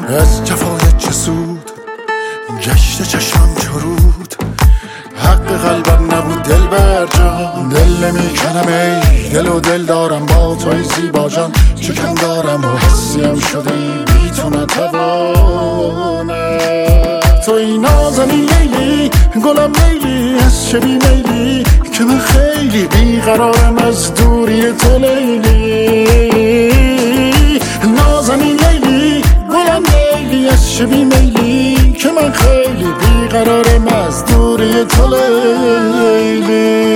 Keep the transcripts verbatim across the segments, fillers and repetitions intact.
از جفای چه سود گشت چشم چرود، حق قلبم نبود دل بر جان. دل نمیکنم ای دل و دل دارم با توی زیبا جان، چکم دارم و حسیم شده ای بی تو نتوانم. توی نازنی لیلی گلم لیلی از چه بی میلی، که من خیلی بیقرارم از دوری تو لیلی. نازنی لیلی گلم لیلی از چه بی میلی، که من خیلی بیقرارم از دوری تو لیلی.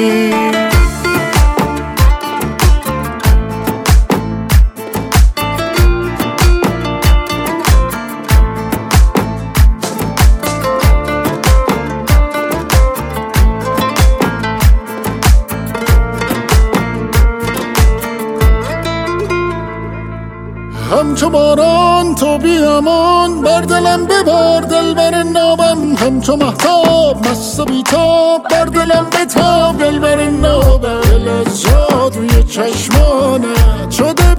همچو باران تو بیامان بر دلم ببار دل بر نابم، همچو مهتاب مست و بیتاب بر دلم بتاب دل بر نابم. دل از جادوی چشمانت شده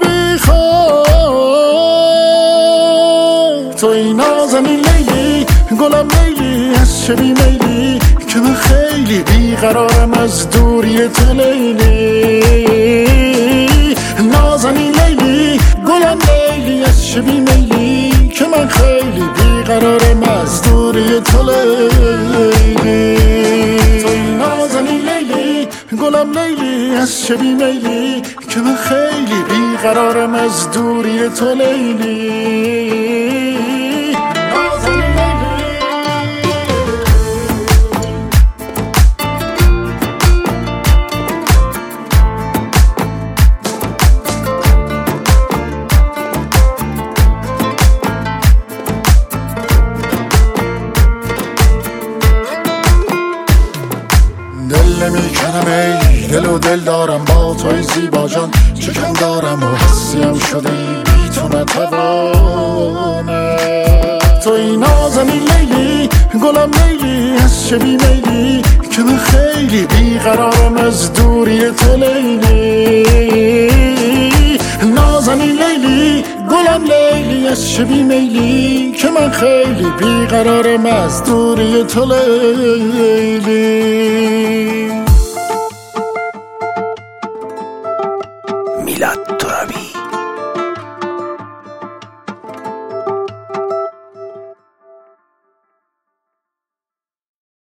بیخواب. توی نازنی لیلی گلم لیلی از چه بی میلی، که من خیلی بیقرارم از دوری تو لیلی. نازنی لیلی گلم لیلی از چه بی میلی، که من خیلی بیقرارم از دوری تو لیلی. توی نازنی لیلی گلم لیلی از چه بی میلی، که من خیلی بیقرارم از دوری تو لیلی. دل نمیکنم ای دل و دل دارم با توی زیبا جان، چکم دارم و حسیم شده ای بی تو نتوانم. توی نازنی لیلی گلم لیلی از چه بی میلی، که من خیلی بیقرارم از دوری تو لیلی. نازنی لیلی گلم لیلی از چه بی میلی، که من خیلی بیقرارم از دوری تو لیلی.